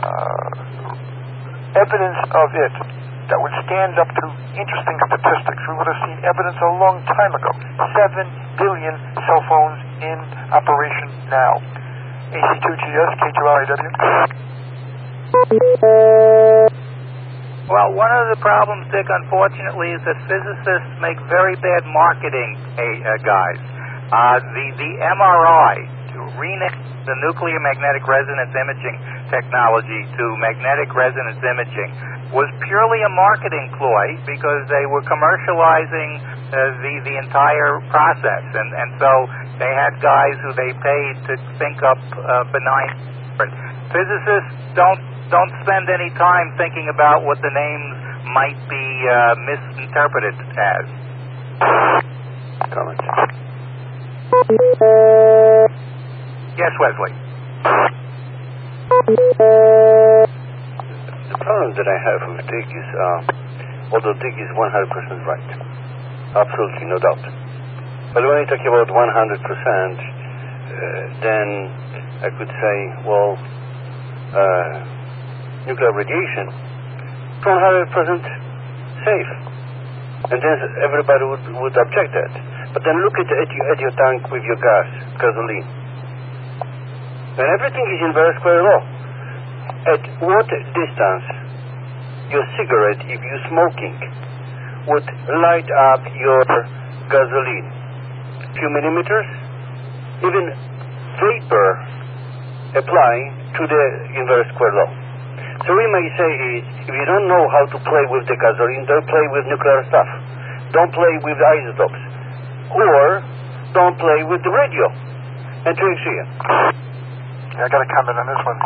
uh, evidence of it that would stand up to interesting statistics. We would have seen evidence a long time ago. Seven billion cell phones in operation now. A C two G S, K two R I W. Well, one of the problems, Dick, unfortunately, is that physicists make very bad marketing, uh, guys. Uh, the, the M R I, to rename the nuclear magnetic resonance imaging technology to magnetic resonance imaging, was purely a marketing ploy because they were commercializing uh, the, the entire process. And, and so they had guys who they paid to think up uh, benign. Physicists don't, don't spend any time thinking about what the names might be uh, misinterpreted as. Comment. Yes, Wesley. The problem that I have with Dick is, uh, although Dick is one hundred percent right, absolutely, no doubt. But when you talk about one hundred percent, uh, then I could say, well, uh, nuclear radiation is one hundred percent safe. And then everybody would, would object that. But then look at, at, your, at your tank with your gas, gasoline. And everything is in very square law. At what distance your cigarette, if you're smoking, would light up your gasoline? Few millimeters? Even vapor apply to the inverse square law. So we may say is, if you don't know how to play with the gasoline, don't play with nuclear stuff. Don't play with isotopes. Or don't play with the radio. And to here. Yeah, I got a comment on this one.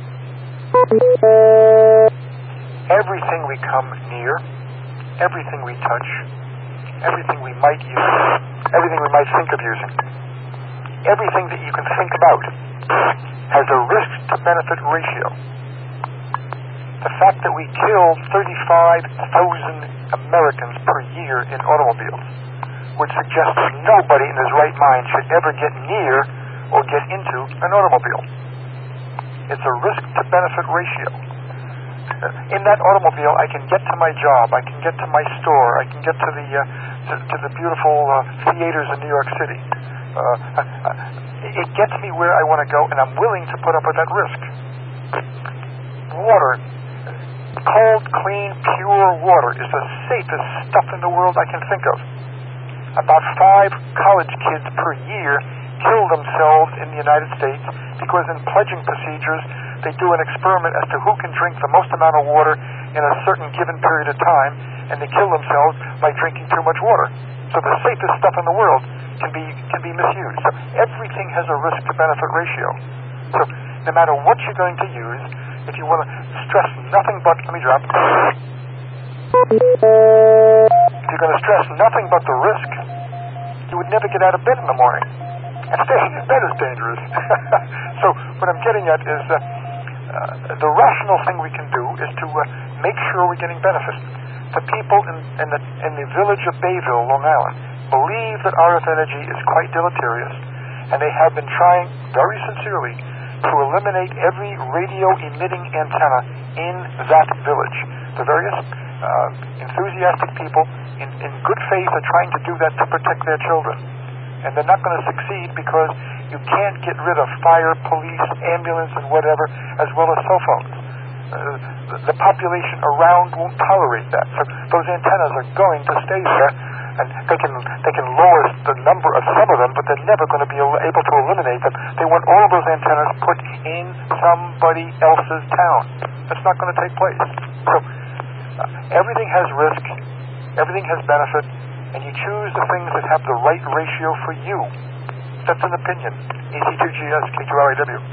Everything we come near, everything we touch, everything we might use, everything we might think of using, everything that you can think about has a risk-to-benefit ratio. The fact that we kill thirty-five thousand Americans per year in automobiles would suggest that nobody in his right mind should ever get near or get into an automobile. It's a risk-to-benefit ratio. In that automobile, I can get to my job, I can get to my store, I can get to the uh, to, to the beautiful uh, theaters in New York City. Uh, it gets me where I want to go, and I'm willing to put up with that risk. Water, cold, clean, pure water is the safest stuff in the world I can think of. About five college kids per year kill themselves in the United States because in pledging procedures they do an experiment as to who can drink the most amount of water in a certain given period of time, and they kill themselves by drinking too much water. So the safest stuff in the world can be can be misused. So everything has a risk-to-benefit ratio. So no matter what you're going to use, if you want to stress nothing but, let me drop. If you're going to stress nothing but the risk, you would never get out of bed in the morning. And staying in bed is dangerous. So what I'm getting at is uh, uh, the rational thing we can do is to uh, make sure we're getting benefit. The people in, in, the, in the village of Bayville, Long Island, believe that R F energy is quite deleterious, and they have been trying very sincerely to eliminate every radio-emitting antenna in that village. The various uh, enthusiastic people in, in good faith are trying to do that to protect their children. And they're not going to succeed because you can't get rid of fire, police, ambulance, and whatever, as well as cell phones. Uh, the, the population around won't tolerate that. So those antennas are going to stay there, and they can they can lower the number of some of them, but they're never going to be able to eliminate them. They want all of those antennas put in somebody else's town. That's not going to take place. So uh, everything has risk, everything has benefit, and you choose the things that have the right ratio for you. That's an opinion. E C two G S, K two L A W.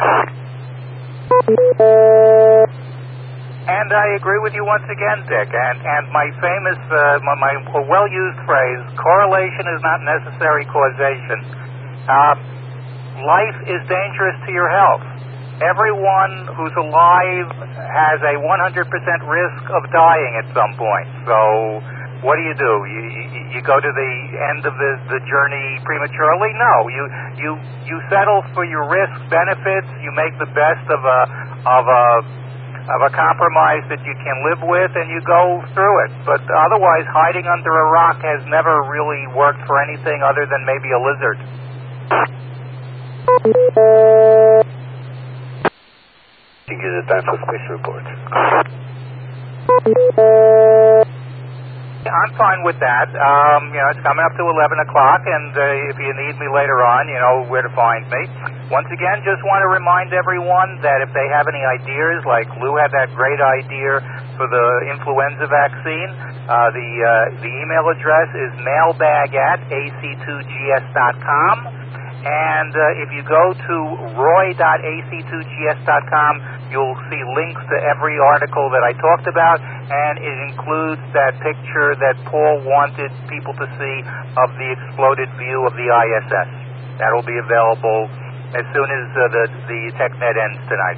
And I agree with you once again, Dick. And, and my famous, uh, my, my well-used phrase, correlation is not necessary causation. Uh, life is dangerous to your health. Everyone who's alive has a one hundred percent risk of dying at some point. So what do you do? You, you, you go to the end of the, the journey prematurely? No. You, you, you settle for your risk benefits. You make the best of a, of a, of a compromise that you can live with, and you go through it. But otherwise, hiding under a rock has never really worked for anything other than maybe a lizard. I think it's a time for space report. I'm fine with that. Um, you know, it's coming up to eleven o'clock, and uh, if you need me later on, you know where to find me. Once again, just want to remind everyone that if they have any ideas, like Lou had that great idea for the influenza vaccine, uh, the uh, the email address is mailbag at a c two g s dot com. And uh, if you go to roy dot a c two g s dot com, you'll see links to every article that I talked about, and it includes that picture that Paul wanted people to see of the exploded view of the I S S. That'll be available as soon as uh, the, the TechNet ends tonight.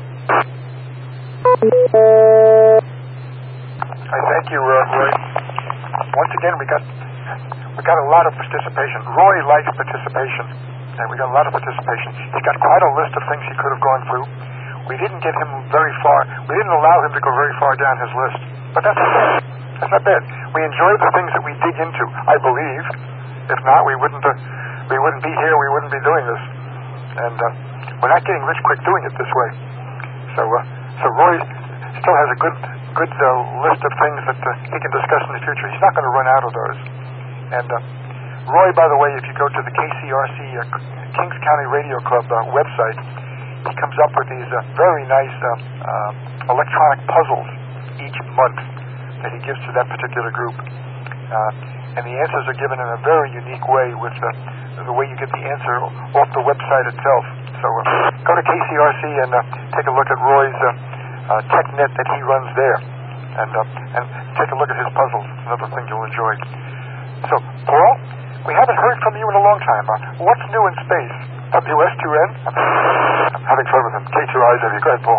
I thank you, uh, Roy. Once again, we got we got a lot of participation. Roy likes participation. And we got a lot of participation. He's got quite a list of things he could have gone through. We didn't get him very far. We didn't allow him to go very far down his list. But that's not bad. That's not bad. We enjoy the things that we dig into, I believe. If not, we wouldn't uh, we wouldn't be here. We wouldn't be doing this. And uh, we're not getting rich quick doing it this way. So uh, so Roy still has a good good uh, list of things that uh, he can discuss in the future. He's not going to run out of those. And uh, Roy, by the way, if you go to the K C R C, uh, Kings County Radio Club uh, website, he comes up with these uh, very nice uh, uh, electronic puzzles each month that he gives to that particular group. Uh, and the answers are given in a very unique way with uh, the way you get the answer off the website itself. So uh, go to K C R C and uh, take a look at Roy's uh, uh, TechNet that he runs there. And, uh, and take a look at his puzzles. It's another thing you'll enjoy. So, Paul? We haven't heard from you in a long time. Uh, what's new in space? W S two N? I'm having fun with him. K two I W. Go ahead, Paul.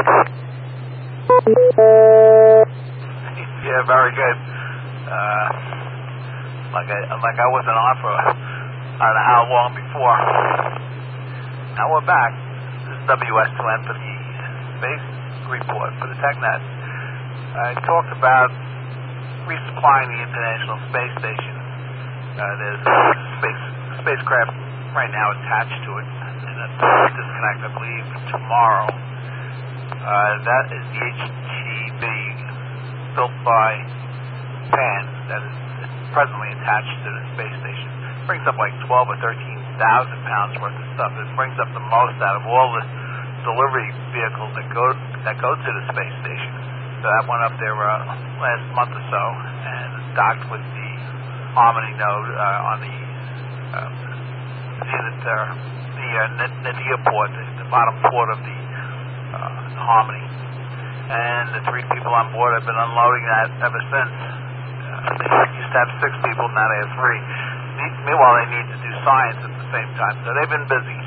Yeah, very good. Uh, like I like I wasn't on for I don't know how long before. Now we're back. This is W S two N for the space report for the TechNet. I talked about resupplying the International Space Station. Uh, there's a space, spacecraft right now attached to it, and it's disconnect, I believe, tomorrow. Uh, that is the H G B built by Japan that is presently attached to the space station. It brings up like twelve or thirteen thousand pounds worth of stuff. It brings up the most out of all the delivery vehicles that go that go to the space station. So that went up there uh, last month or so and docked with the Harmony node uh, on the uh, Zenith, uh, the uh, Nadia port, the, the bottom port of the uh, Harmony. And the three people on board have been unloading that ever since. Uh, they used to have six people, now they have three. Meanwhile, they need to do science at the same time, so they've been busy.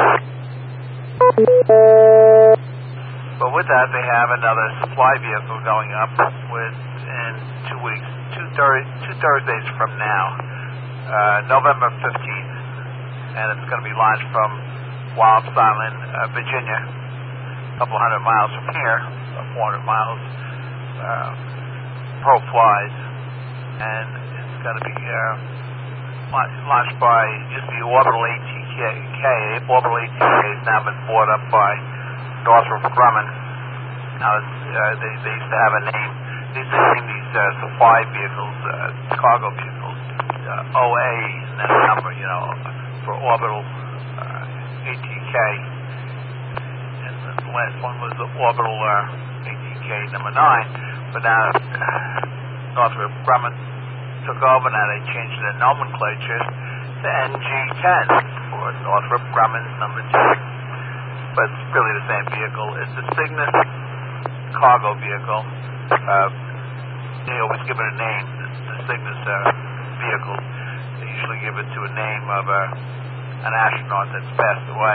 But with that, they have another supply vehicle going up within two weeks. Two, thir- two Thursdays from now, uh, November fifteenth, and it's going to be launched from Wallops Island, uh, Virginia, a couple hundred miles from here, four hundred miles, uh, pro flies, and it's going to be uh, launched by just the Orbital A T K. Orbital A T K has now been bought up by Northrop Grumman. Now, it's, uh, they, they used to have a name. They used to name these uh, supply vehicles, uh, cargo vehicles, uh, O A, and then a number, you know, for Orbital uh, A T K. And the last one was the Orbital uh, A T K number nine. But now uh, Northrop Grumman took over. Now they changed their nomenclature to N G ten for Northrop Grumman number two. But it's really the same vehicle. It's a Cygnus cargo vehicle. Uh, they always give it a name, the, the Cygnus uh, vehicle. They usually give it to a name of uh, an astronaut that's passed away.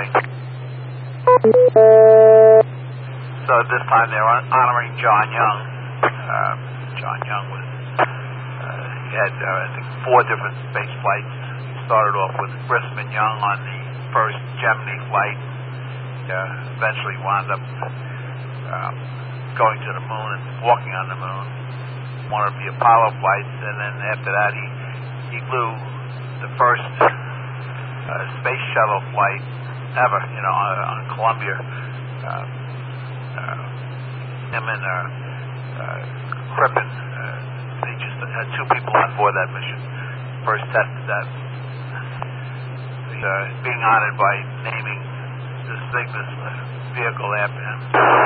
So this time they're honoring John Young. Uh, John Young was, uh, he had, uh, I think, four different space flights. He started off with Grisman Young on the first Gemini flight. Uh, eventually wound up um, going to the moon and walking on the moon. One of the Apollo flights, and then after that he he flew the first uh, space shuttle flight ever, you know, on, on Columbia. Uh, uh, him and uh, uh, Crippen, uh, they just had two people on board that mission. First tested that. Uh, being honored by naming the Cygnus vehicle after him.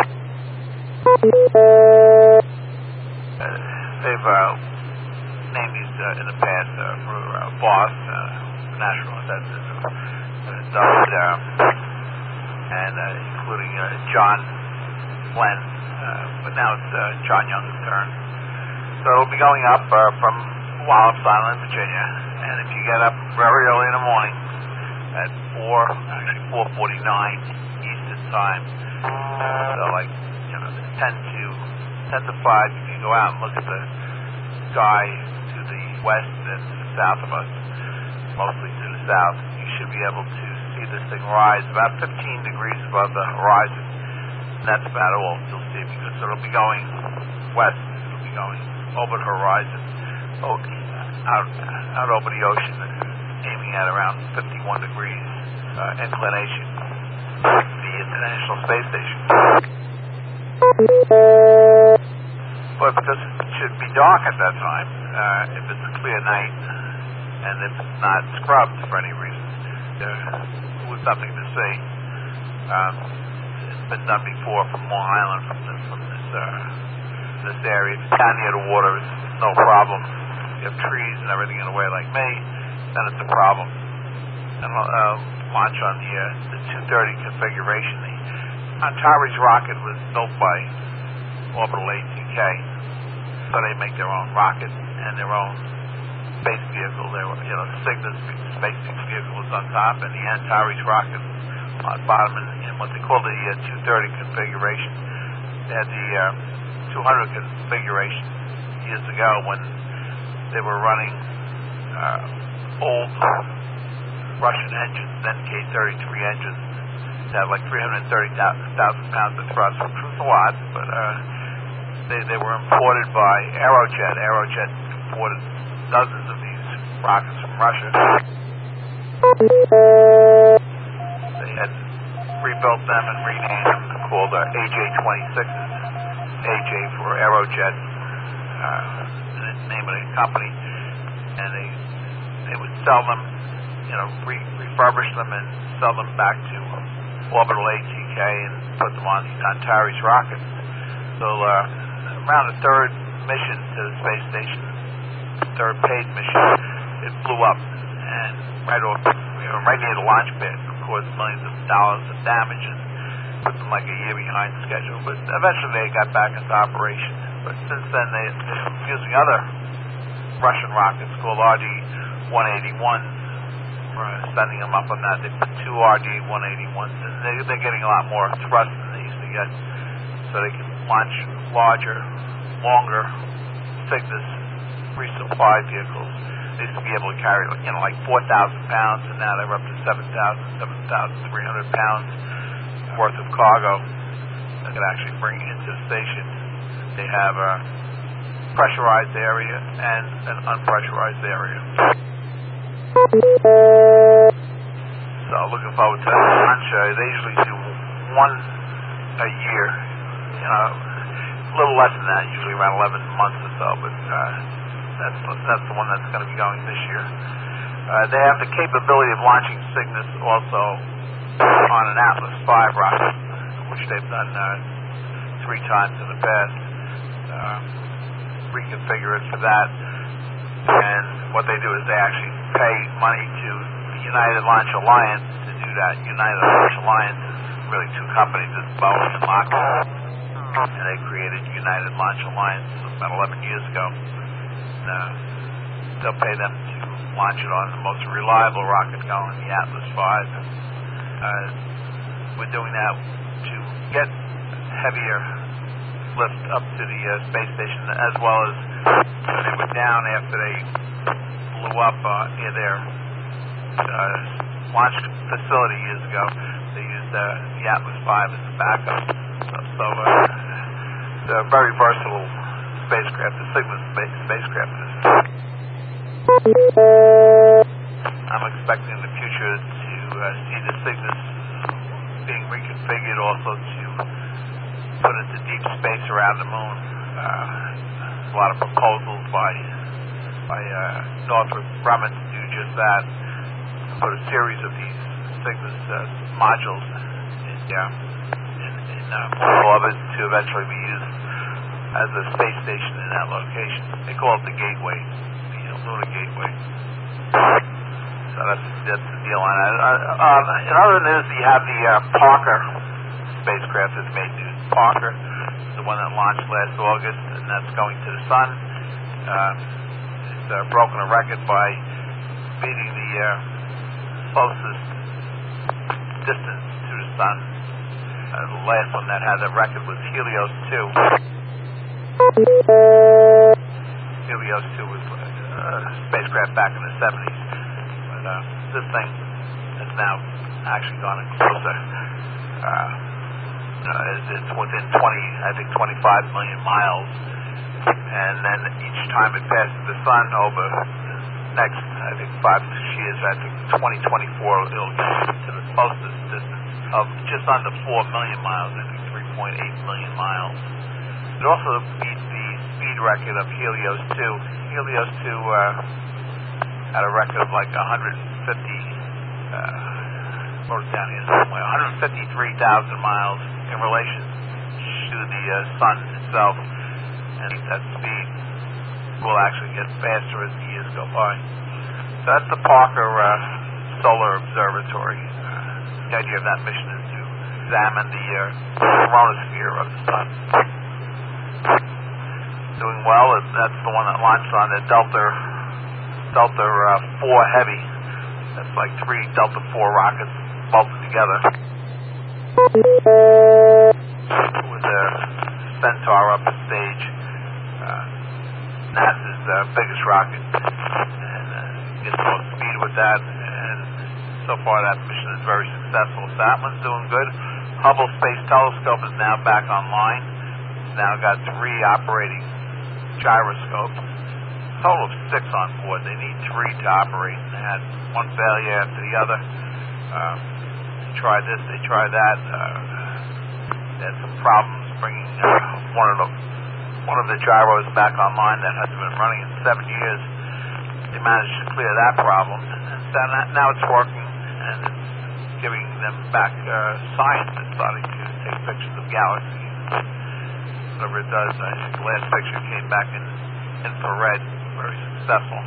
Uh, they've uh, named these uh, in the past uh, for uh, Voss, uh, National Investors, uh, Dodd, um, and uh, including uh, John Glenn, uh, but now it's uh, John Young's turn. So it'll be going up uh, from Wallops Island, Virginia, and if you get up very early in the morning, at four, actually four forty-nine Eastern time. So like, you know, ten to ten to five, you can go out and look at the sky to the west and to the south of us, mostly to the south. You should be able to see this thing rise about fifteen degrees above the horizon. And that's about all you'll see, because it'll be going west. It'll be going over the horizon, out, out over the ocean, aiming at around fifty-one degrees uh, inclination. The International Space Station. But because it should be dark at that time, uh, if it's a clear night, and if it's not scrubbed for any reason, there was nothing to see. Um, it's been done before from Long Island, from this, from this, uh, this area. If it's down near the water, it's no problem. You have trees and everything in the way like me, then it's a problem. And uh, launch on the, uh, the two thirty configuration. The Antares rocket was built by Orbital A T K, so they make their own rocket and their own space vehicle. Their, you know, the Cygnus space vehicle was on top, and the Antares rocket on bottom. And, and what they call the uh, two thirty configuration. They had the uh, two hundred configuration years ago when they were running uh, old Russian engines, then K thirty-three engines, that had like three hundred thirty thousand pounds of thrust, which was a lot, but uh, they, they were imported by Aerojet. Aerojet imported dozens of these rockets from Russia. They had rebuilt them and renamed them, called uh, A J twenty-sixes, A J for Aerojet, uh, the name of the company, and they they would sell them, you know, re- refurbish them and sell them back to Orbital A T K and put them on these Antares rockets. So uh, around the third mission to the space station, third paid mission, it blew up, and right over, you know, right near the launch pad, caused millions of dollars of damage and put them like a year behind schedule. But eventually they got back into operation. But since then they, they're using other Russian rockets called R D one eighty-ones. Uh, sending them up on that. They put two R D one eighty-ones, and they, they're getting a lot more thrust than they used to get, so they can launch larger, longer Cygnus resupply vehicles. They used to be able to carry, you know, like four thousand pounds, and now they're up to seven thousand, seven thousand three hundred pounds worth of cargo they can actually bring into the station. They have a pressurized area and an unpressurized area. So looking forward to that launch. Uh, they usually do one a year, you know, a little less than that, usually around eleven months or so, but uh, that's, that's the one that's going to be going this year. Uh, they have the capability of launching Cygnus also on an Atlas five rocket, which they've done uh, three times in the past. Uh, reconfigure it for that. And what they do is they actually pay money to the United Launch Alliance to do that. United Launch Alliance is really two companies, it's Boeing and Lockheed. And they created United Launch Alliance about eleven years ago. And, uh, they'll pay them to launch it on the most reliable rocket going, the Atlas five. Uh, we're doing that to get heavier lift up to the uh, space station, as well as they were down after they blew up uh, near their uh, launch facility years ago. They used uh, the Atlas five as a backup. So, so uh, it's a very versatile spacecraft, the Cygnus space, spacecraft is. I'm expecting in the future to uh, see the Cygnus being reconfigured also to put into deep space around the moon. Uh, a lot of proposals by by uh, Northrop Grumman to do just that, put a series of these Cygnus uh, modules in, uh, in, in uh, orbit to eventually be used as a space station in that location. They call it the Gateway, the uh, Lunar Gateway. So that's, that's the deal on that. Uh, um, in other news, you have the uh, Parker spacecraft that's made news. Parker, the one that launched last August, and that's going to the sun. Uh, it's uh, broken a record by beating the uh, closest distance to the sun. Uh, the last one that had the record was Helios two. Helios two was uh, a spacecraft back in the seventies. But uh, this thing has now actually gone in closer. Uh, uh, it's, it's within twenty, I think twenty-five million miles. And then each time it passes the sun over the next, I think, five, six years, I think twenty twenty-four, it'll get to the closest distance of just under four million miles, I think three point eight million miles. It also beat the speed record of Helios two. Helios two uh, had a record of like one hundred fifty, uh, wrote it down here somewhere, one hundred fifty-three thousand miles in relation to the uh, sun itself. And that speed will actually get faster as the years go by. So that's the Parker uh, Solar Observatory. Uh, the idea of that mission is to examine the uh, coronosphere of the sun. Doing well. That's the one that launched on the Delta Delta uh, four Heavy. That's like three Delta four rockets bolted together. With a Centaur up a stage. Uh, NASA's uh, biggest rocket, and uh, gets more speed with that, and so far that mission is very successful. So that one's doing good. Hubble Space Telescope is now back online. It's now got three operating gyroscopes, a total of six on board. They need three to operate, and they had one failure after the other. Uh, they tried this, they tried that. Uh, they had some problems bringing uh, one of them one of the gyros back online that hasn't been running in seven years. They managed to clear that problem, and so now it's working, and it's giving them back uh, science. It's starting to take pictures of galaxies, whatever it does. I think the last picture came back in infrared, very successful.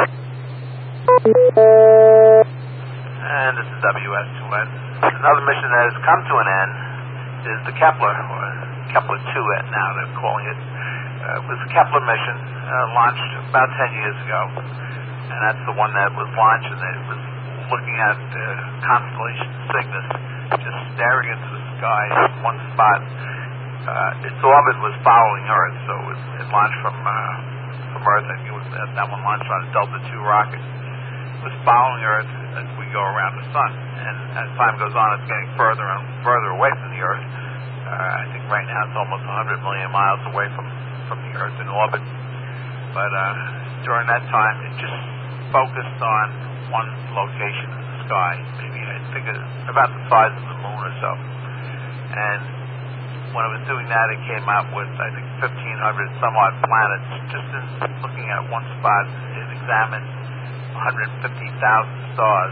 And this is W S two N. Another mission that has come to an end is the Kepler, or Kepler two now they're calling it. Uh, it was a Kepler mission, uh, launched about ten years ago, and that's the one that was launched, and it was looking at the uh, constellation Cygnus, just staring into the sky in one spot. Uh, its orbit was following Earth, so it, it launched from uh, from Earth. I think it was, uh, that one launched on a Delta two rocket. It was following Earth as we go around the sun, and as time goes on, it's getting further and further away from the Earth. Uh, I think right now it's almost one hundred million miles away from, from the Earth in orbit. But uh, during that time, it just focused on one location in the sky, maybe I think it's about the size of the moon or so. And when it was doing that, it came out with, I think, fifteen hundred some odd planets. Just in looking at one spot, it examined one hundred fifty thousand stars.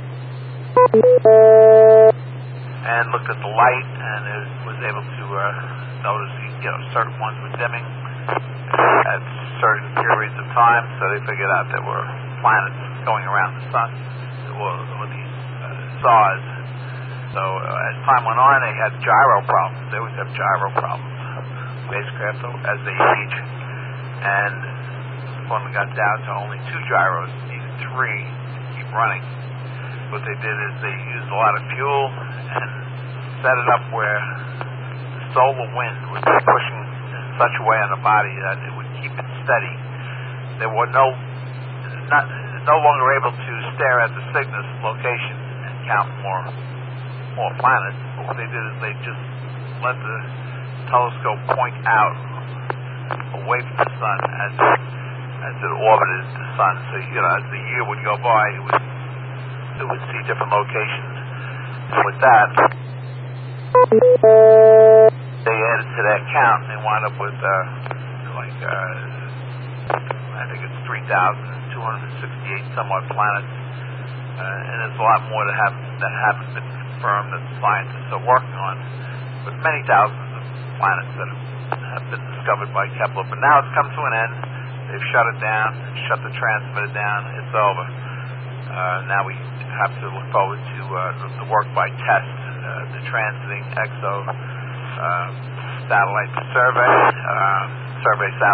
And looked at the light, and it was able to uh, notice, you know, certain ones were dimming at certain periods of time, so they figured out there were planets going around the sun, or, or these uh, stars. So uh, as time went on, they had gyro problems. They always have gyro problems, spacecraft, as they age. And when we got down to only two gyros, needed three to keep running. What they did is they used a lot of fuel and set it up where the solar wind would be pushing in such a way on the body that it would keep it steady. They were no not no longer able to stare at the Cygnus location and count more more planets. But what they did is they just let the telescope point out away from the sun as as it orbited the sun. So, you know, as the year would go by, it would it would see different locations. And with that, they added to that count, and they wound up with uh, like uh, I think it's three thousand two hundred sixty-eight somewhat planets, uh, and there's a lot more that have that haven't been confirmed that scientists are working on. But many thousands of planets that have been discovered by Kepler. But now it's come to an end. They've shut it down, shut the transmitter down. It's over. Uh, now we have to look forward to uh, the, the work by TESS, uh, the Transiting Exo uh, Satellite Survey, uh, survey satellite.